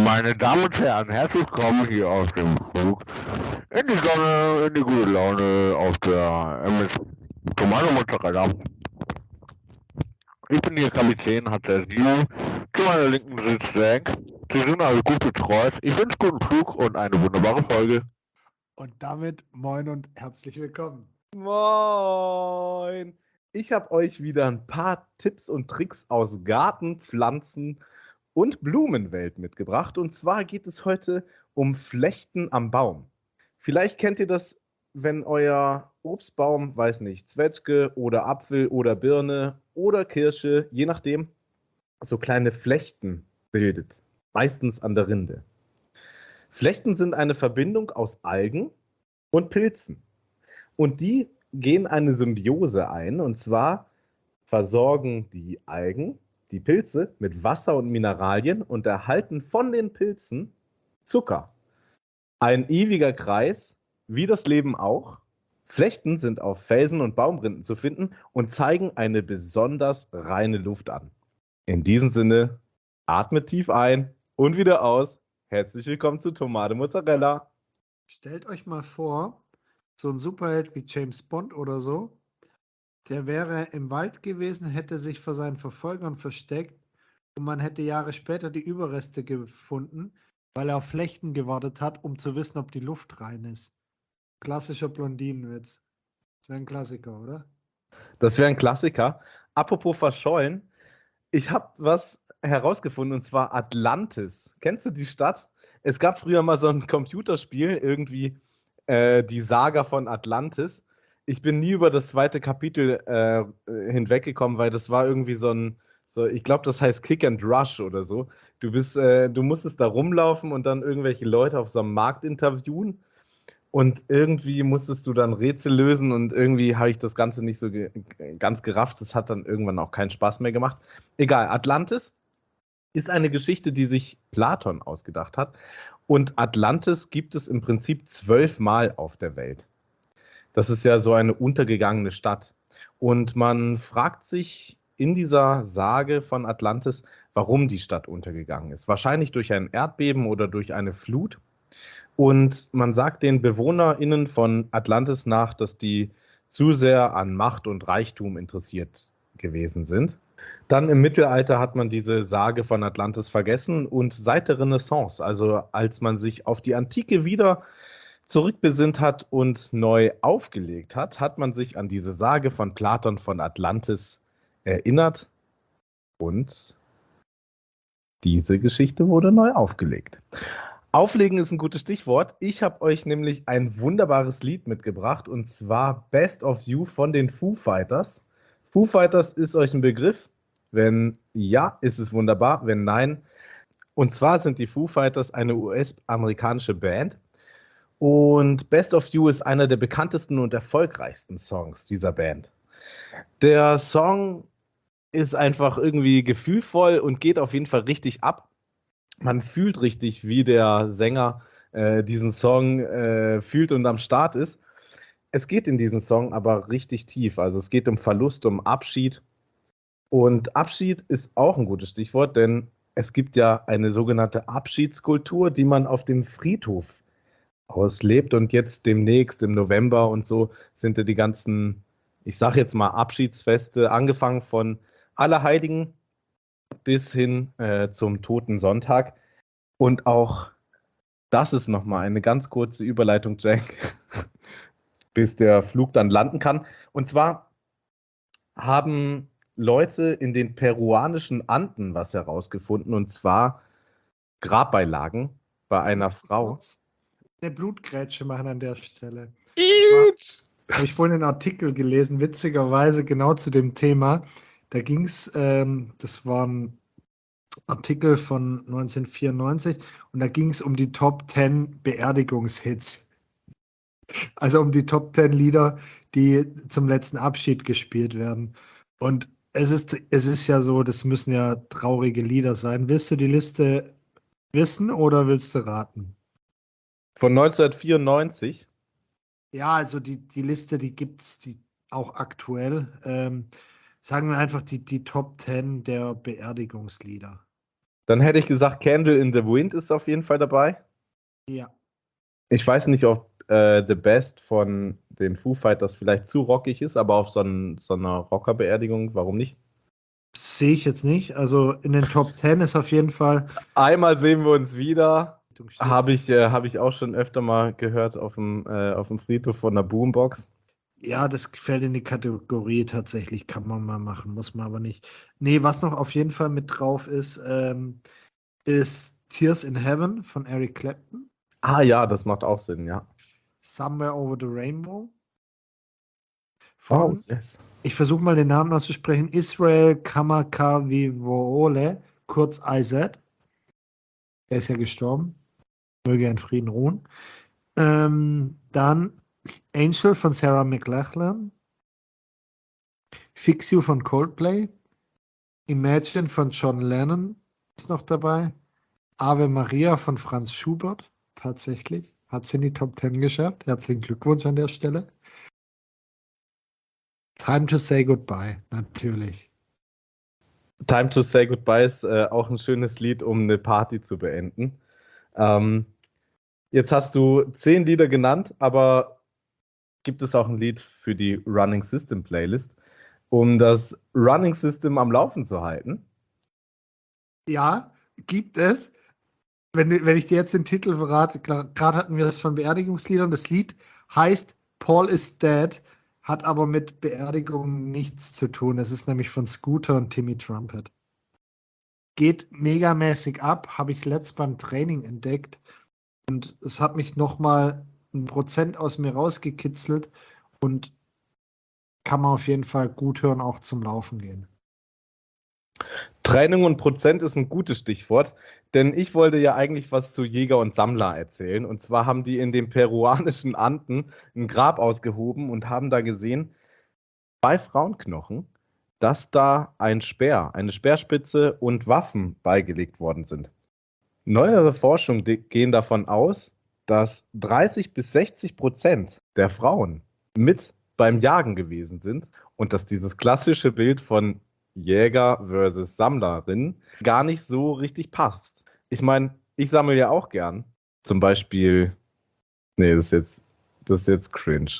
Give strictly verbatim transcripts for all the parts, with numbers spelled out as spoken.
Meine Damen und Herren, herzlich willkommen hier auf dem Flug in die Sonne, in die gute Laune auf der M S Tomate Mozzarella. Ich bin Ihr Kapitän, hat der Sieben. Zu meiner Linken sitzt Zack. Sie sind alle gut betreut. Ich wünsche guten Flug und eine wunderbare Folge. Und damit moin und herzlich willkommen. Moin! Ich habe euch wieder ein paar Tipps und Tricks aus Garten, Pflanzen und Blumenwelt mitgebracht. Und zwar geht es heute um Flechten am Baum. Vielleicht kennt ihr das, wenn euer Obstbaum, weiß nicht, Zwetschge oder Apfel oder Birne oder Kirsche, je nachdem, so kleine Flechten bildet. Meistens an der Rinde. Flechten sind eine Verbindung aus Algen und Pilzen. Und die gehen eine Symbiose ein, und zwar versorgen die Algen die Pilze mit Wasser und Mineralien und erhalten von den Pilzen Zucker. Ein ewiger Kreis, wie das Leben auch. Flechten sind auf Felsen und Baumrinden zu finden und zeigen eine besonders reine Luft an. In diesem Sinne, atmet tief ein und wieder aus. Herzlich willkommen zu Tomate Mozzarella. Stellt euch mal vor, so ein Superheld wie James Bond oder so, der wäre im Wald gewesen, hätte sich vor seinen Verfolgern versteckt und man hätte Jahre später die Überreste gefunden, weil er auf Flechten gewartet hat, um zu wissen, ob die Luft rein ist. Klassischer Blondinenwitz. Das wäre ein Klassiker, oder? Das wäre ein Klassiker. Apropos verschollen, ich habe was herausgefunden, und zwar Atlantis. Kennst du die Stadt? Es gab früher mal so ein Computerspiel, irgendwie äh, die Saga von Atlantis. Ich bin nie über das zweite Kapitel äh, hinweggekommen, weil das war irgendwie so ein, so, ich glaube, das heißt Kick and Rush oder so. Du bist, äh, du musstest da rumlaufen und dann irgendwelche Leute auf so einem Markt interviewen. Und irgendwie musstest du dann Rätsel lösen und irgendwie habe ich das Ganze nicht so ge ganz gerafft. Das hat dann irgendwann auch keinen Spaß mehr gemacht. Egal, Atlantis ist eine Geschichte, die sich Platon ausgedacht hat. Und Atlantis gibt es im Prinzip zwölfmal auf der Welt. Das ist ja so eine untergegangene Stadt. Und man fragt sich in dieser Sage von Atlantis, warum die Stadt untergegangen ist. Wahrscheinlich durch ein Erdbeben oder durch eine Flut. Und man sagt den BewohnerInnen von Atlantis nach, dass die zu sehr an Macht und Reichtum interessiert gewesen sind. Dann im Mittelalter hat man diese Sage von Atlantis vergessen und seit der Renaissance, also als man sich auf die Antike wieder zurückbesinnt hat und neu aufgelegt hat, hat man sich an diese Sage von Platon von Atlantis erinnert und diese Geschichte wurde neu aufgelegt. Auflegen ist ein gutes Stichwort. Ich habe euch nämlich ein wunderbares Lied mitgebracht, und zwar Best of You von den Foo Fighters. Foo Fighters ist euch ein Begriff? Wenn ja, ist es wunderbar. Wenn nein, und zwar sind die Foo Fighters eine U S-amerikanische Band. Und Best of You ist einer der bekanntesten und erfolgreichsten Songs dieser Band. Der Song ist einfach irgendwie gefühlvoll und geht auf jeden Fall richtig ab. Man fühlt richtig, wie der Sänger äh, diesen Song äh, fühlt und am Start ist. Es geht in diesem Song aber richtig tief. Also es geht um Verlust, um Abschied. Und Abschied ist auch ein gutes Stichwort, denn es gibt ja eine sogenannte Abschiedskultur, die man auf dem Friedhof auslebt. Und jetzt demnächst im November und so sind ja die ganzen, ich sag jetzt mal, Abschiedsfeste, angefangen von Allerheiligen bis hin äh, zum Toten Sonntag. Und auch das ist nochmal eine ganz kurze Überleitung, Jack, bis der Flug dann landen kann. Und zwar haben Leute in den peruanischen Anden was herausgefunden, und zwar Grabbeilagen bei einer Frau. Eine Blutgrätsche machen an der Stelle. Habe ich vorhin einen Artikel gelesen, witzigerweise genau zu dem Thema. Da ging es, ähm, das war ein Artikel von neunzehnhundertvierundneunzig und da ging es um die Top zehn Beerdigungshits. Also um die Top zehn Lieder, die zum letzten Abschied gespielt werden. Und es ist, es ist ja so, das müssen ja traurige Lieder sein. Willst du die Liste wissen oder willst du raten? Von neunzehnhundertvierundneunzig? Ja, also die, die Liste, die gibt es die auch aktuell. Ähm, sagen wir einfach die, die Top zehn der Beerdigungslieder. Dann hätte ich gesagt, Candle in the Wind ist auf jeden Fall dabei. Ja. Ich weiß nicht, ob äh, The Best von den Foo Fighters vielleicht zu rockig ist, aber auf so, ein, so einer Rockerbeerdigung, warum nicht? Sehe ich jetzt nicht. Also in den Top Ten ist auf jeden Fall. Einmal sehen wir uns wieder. Steht. Habe ich, äh, hab ich auch schon öfter mal gehört auf dem, äh, auf dem Friedhof von der Boombox. Ja, das fällt in die Kategorie tatsächlich, kann man mal machen, muss man aber nicht. Nee, was noch auf jeden Fall mit drauf ist, ähm, ist Tears in Heaven von Eric Clapton. Ah ja, das macht auch Sinn, ja. Somewhere Over the Rainbow. Oh, Von, yes. ich versuche mal den Namen auszusprechen, Israel Kamakawiwoole, kurz I Z. Er ist ja gestorben. Möge er in Frieden ruhen. Ähm, dann Angel von Sarah McLachlan. Fix You von Coldplay. Imagine von John Lennon ist noch dabei. Ave Maria von Franz Schubert. Tatsächlich. Hat sie in die Top Ten geschafft. Herzlichen Glückwunsch an der Stelle. Time to Say Goodbye, natürlich. Time to Say Goodbye ist äh, auch ein schönes Lied, um eine Party zu beenden. Ähm, jetzt hast du zehn Lieder genannt, aber gibt es auch ein Lied für die Running System Playlist, um das Running System am Laufen zu halten? Ja, gibt es. Wenn, wenn ich dir jetzt den Titel verrate, gerade hatten wir das von Beerdigungsliedern. Das Lied heißt Paul is Dead, hat aber mit Beerdigung nichts zu tun. Es ist nämlich von Scooter und Timmy Trumpet. Geht megamäßig ab, habe ich letzt beim Training entdeckt. Und es hat mich nochmal ein Prozent aus mir rausgekitzelt und kann man auf jeden Fall gut hören, auch zum Laufen gehen. Training und Prozent ist ein gutes Stichwort, denn ich wollte ja eigentlich was zu Jäger und Sammler erzählen. Und zwar haben die in den peruanischen Anden ein Grab ausgehoben und haben da gesehen, bei Frauenknochen, dass da ein Speer, eine Speerspitze und Waffen beigelegt worden sind. Neuere Forschungen gehen davon aus, dass dreißig bis sechzig Prozent der Frauen mit beim Jagen gewesen sind und dass dieses klassische Bild von Jäger versus Sammlerin gar nicht so richtig passt. Ich meine, ich sammle ja auch gern. Zum Beispiel, nee, das ist jetzt, das ist jetzt cringe.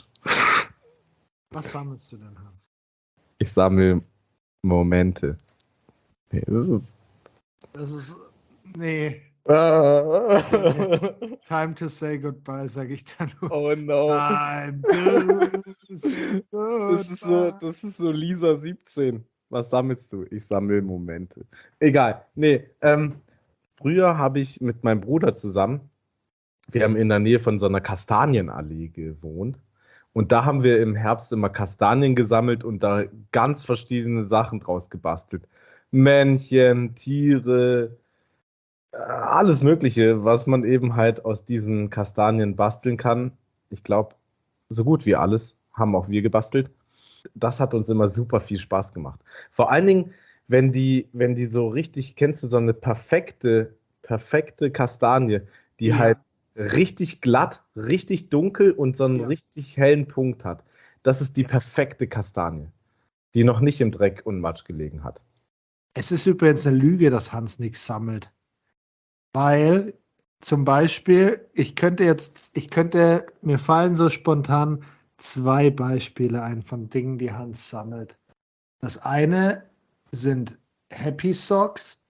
Was sammelst du denn, Hans? Ich sammle Momente. Nee, das ist. Das ist. Nee. Ah. nee. Time to say goodbye, sage ich dann nur. Oh no. Time to say goodbye. Das ist so, das ist so Lisa siebzehn. Was sammelst du? Ich sammle Momente. Egal. Nee, ähm, früher habe ich mit meinem Bruder zusammen, wir haben in der Nähe von so einer Kastanienallee gewohnt. Und da haben wir im Herbst immer Kastanien gesammelt und da ganz verschiedene Sachen draus gebastelt. Männchen, Tiere, äh, alles Mögliche, was man eben halt aus diesen Kastanien basteln kann. Ich glaube, so gut wie alles haben auch wir gebastelt. Das hat uns immer super viel Spaß gemacht. Vor allen Dingen, wenn die, wenn die so richtig, kennst du so eine perfekte, perfekte Kastanie, die Ja. halt richtig glatt, richtig dunkel und so einen Ja. richtig hellen Punkt hat. Das ist die perfekte Kastanie, die noch nicht im Dreck und Matsch gelegen hat. Es ist übrigens eine Lüge, dass Hans nichts sammelt. Weil zum Beispiel, ich könnte jetzt, ich könnte, mir fallen so spontan zwei Beispiele ein von Dingen, die Hans sammelt. Das eine sind Happy Socks.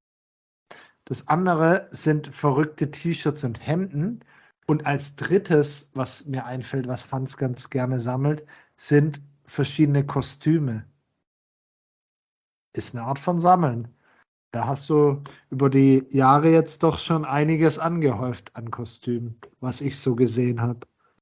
Das andere sind verrückte T-Shirts und Hemden. Und als drittes, was mir einfällt, was Hans ganz gerne sammelt, sind verschiedene Kostüme. Ist eine Art von Sammeln. Da hast du über die Jahre jetzt doch schon einiges angehäuft an Kostümen, was ich so gesehen habe.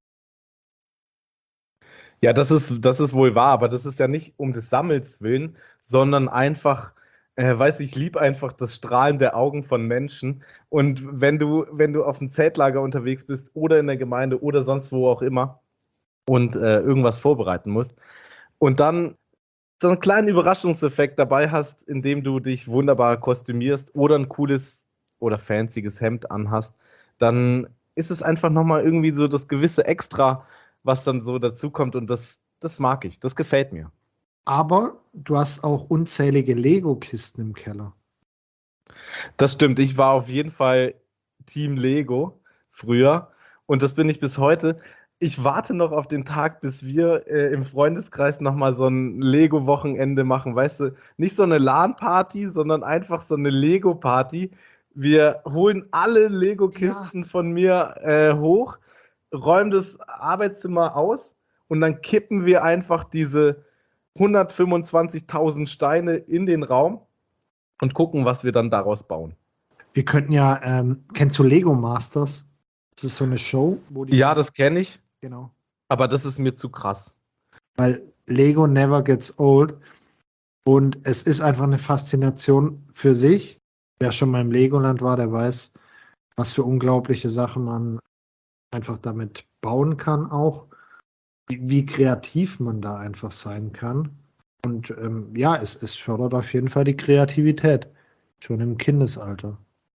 Ja, das ist, das ist wohl wahr, aber das ist ja nicht um des Sammels willen, sondern einfach, äh, weiß ich, lieb einfach das Strahlen der Augen von Menschen. Und wenn du, wenn du auf dem Zeltlager unterwegs bist oder in der Gemeinde oder sonst wo auch immer und äh, irgendwas vorbereiten musst und dann so einen kleinen Überraschungseffekt dabei hast, indem du dich wunderbar kostümierst oder ein cooles oder fancyes Hemd anhast, dann ist es einfach nochmal irgendwie so das gewisse Extra, was dann so dazukommt und das, das mag ich, das gefällt mir. Aber du hast auch unzählige Lego-Kisten im Keller. Das stimmt, ich war auf jeden Fall Team Lego früher und das bin ich bis heute. Ich warte noch auf den Tag, bis wir äh, im Freundeskreis nochmal so ein Lego-Wochenende machen. Weißt du, nicht so eine LAN-Party, sondern einfach so eine Lego-Party. Wir holen alle Lego-Kisten von mir äh, hoch, räumen das Arbeitszimmer aus und dann kippen wir einfach diese hundertfünfundzwanzigtausend Steine in den Raum und gucken, was wir dann daraus bauen. Wir könnten ja, ähm, kennst du Lego Masters? Das ist so eine Show, wo die. Ja, das kenne ich. Genau. Aber das ist mir zu krass. Weil Lego never gets old. Und es ist einfach eine Faszination für sich. Wer schon mal im Legoland war, der weiß, was für unglaubliche Sachen man einfach damit bauen kann auch. Wie, wie kreativ man da einfach sein kann. Und ähm, ja, es, es fördert auf jeden Fall die Kreativität. Schon im Kindesalter.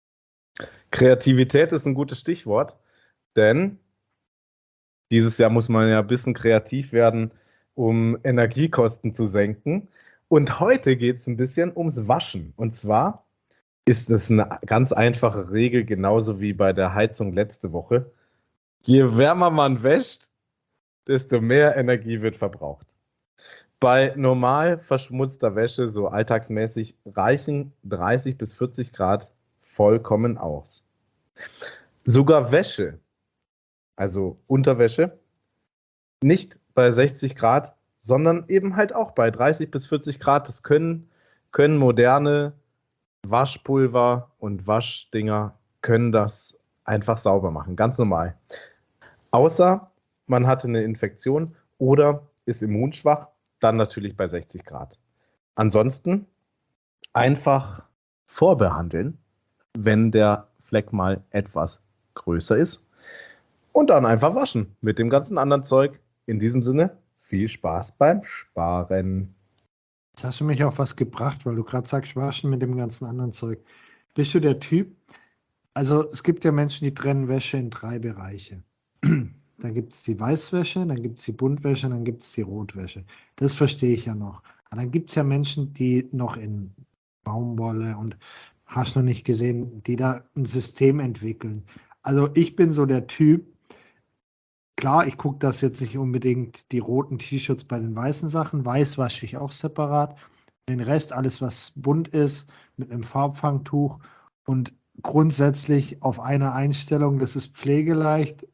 Kreativität ist ein gutes Stichwort, denn dieses Jahr muss man ja ein bisschen kreativ werden, um Energiekosten zu senken. Und heute geht es ein bisschen ums Waschen. Und zwar ist es eine ganz einfache Regel, genauso wie bei der Heizung letzte Woche. Je wärmer man wäscht, desto mehr Energie wird verbraucht. Bei normal verschmutzter Wäsche, so alltagsmäßig, reichen dreißig bis vierzig Grad vollkommen aus. Sogar Wäsche, also Unterwäsche, nicht bei sechzig Grad, sondern eben halt auch bei dreißig bis vierzig Grad. Das können, können moderne Waschpulver und Waschdinger können das einfach sauber machen, ganz normal. Außer man hatte eine Infektion oder ist immunschwach, dann natürlich bei sechzig Grad. Ansonsten einfach vorbehandeln, wenn der Fleck mal etwas größer ist und dann einfach waschen mit dem ganzen anderen Zeug. In diesem Sinne, viel Spaß beim Sparen. Jetzt hast du mich auf was gebracht, weil du gerade sagst, waschen mit dem ganzen anderen Zeug. Bist du der Typ? Also es gibt ja Menschen, die trennen Wäsche in drei Bereiche. Dann gibt es die Weißwäsche, dann gibt es die Buntwäsche, dann gibt es die Rotwäsche. Das verstehe ich ja noch. Aber dann gibt es ja Menschen, die noch in Baumwolle und hast noch nicht gesehen, die da ein System entwickeln. Also ich bin so der Typ, klar, ich gucke das jetzt nicht unbedingt die roten T-Shirts bei den weißen Sachen. Weiß wasche ich auch separat. Den Rest, alles was bunt ist, mit einem Farbfangtuch und grundsätzlich auf einer Einstellung, das ist pflegeleicht,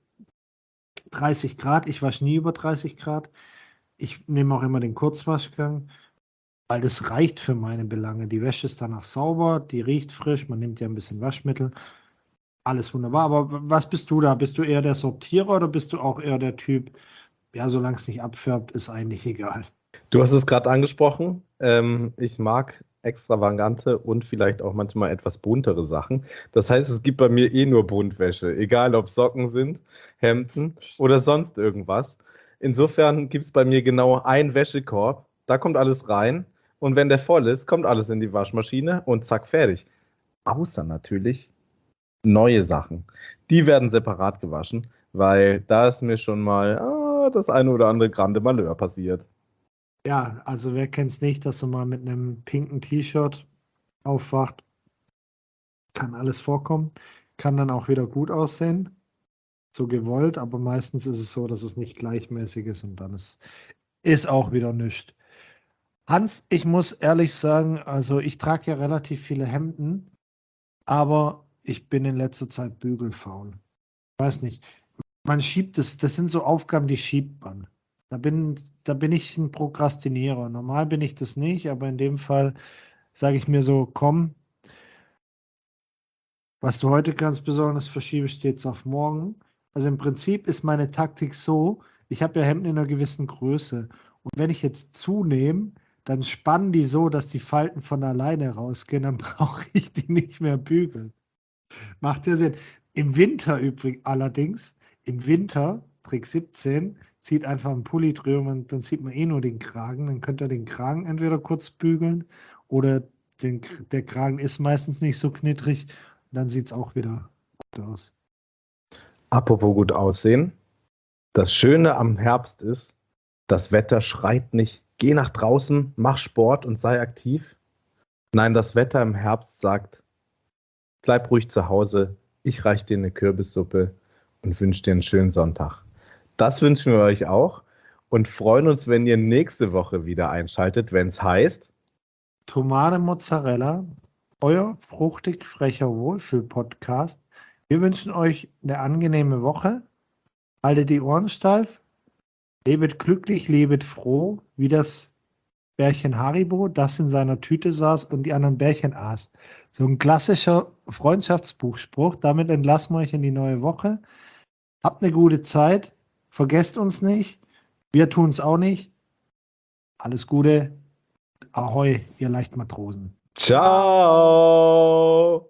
dreißig Grad. Ich wasche nie über dreißig Grad. Ich nehme auch immer den Kurzwaschgang, weil das reicht für meine Belange. Die Wäsche ist danach sauber, die riecht frisch, man nimmt ja ein bisschen Waschmittel. Alles wunderbar. Aber was bist du da? Bist du eher der Sortierer oder bist du auch eher der Typ, ja, solange es nicht abfärbt, ist eigentlich egal? Du hast es gerade angesprochen. Ähm, ich mag extravagante und vielleicht auch manchmal etwas buntere Sachen. Das heißt, es gibt bei mir eh nur Buntwäsche, egal ob Socken sind, Hemden oder sonst irgendwas. Insofern gibt es bei mir genau einen Wäschekorb, da kommt alles rein und wenn der voll ist, kommt alles in die Waschmaschine und zack, fertig. Außer natürlich neue Sachen. Die werden separat gewaschen, weil da ist mir schon mal ah, das eine oder andere grande Malheur passiert. Ja, also wer kennt es nicht, dass du mal mit einem pinken T-Shirt aufwacht? Kann alles vorkommen. Kann dann auch wieder gut aussehen. So gewollt, aber meistens ist es so, dass es nicht gleichmäßig ist und dann ist, ist auch wieder nichts. Hans, ich muss ehrlich sagen, also ich trage ja relativ viele Hemden, aber ich bin in letzter Zeit bügelfaul. Ich weiß nicht, man schiebt es, das sind so Aufgaben, die schiebt man. Da bin, da bin ich ein Prokrastinierer. Normal bin ich das nicht, aber in dem Fall sage ich mir so, komm, was du heute ganz besonders verschiebst, steht es auf morgen. Also im Prinzip ist meine Taktik so, ich habe ja Hemden in einer gewissen Größe. Und wenn ich jetzt zunehme, dann spannen die so, dass die Falten von alleine rausgehen, dann brauche ich die nicht mehr bügeln. Macht ja Sinn. Im Winter übrigens allerdings, im Winter, Trick siebzehn, zieht einfach einen Pulli drüber und dann sieht man eh nur den Kragen. Dann könnt ihr den Kragen entweder kurz bügeln oder den, der Kragen ist meistens nicht so knittrig. Dann sieht es auch wieder gut aus. Apropos gut aussehen. Das Schöne am Herbst ist, das Wetter schreit nicht, geh nach draußen, mach Sport und sei aktiv. Nein, das Wetter im Herbst sagt, bleib ruhig zu Hause. Ich reiche dir eine Kürbissuppe und wünsche dir einen schönen Sonntag. Das wünschen wir euch auch und freuen uns, wenn ihr nächste Woche wieder einschaltet, wenn es heißt Tomate Mozzarella, euer fruchtig frecher Wohlfühl-Podcast. Wir wünschen euch eine angenehme Woche. Haltet die Ohren steif. Lebet glücklich, lebet froh, wie das Bärchen Haribo, das in seiner Tüte saß und die anderen Bärchen aß. So ein klassischer Freundschaftsbuchspruch. Damit entlassen wir euch in die neue Woche. Habt eine gute Zeit. Vergesst uns nicht. Wir tun es auch nicht. Alles Gute. Ahoi, ihr Leichtmatrosen. Ciao!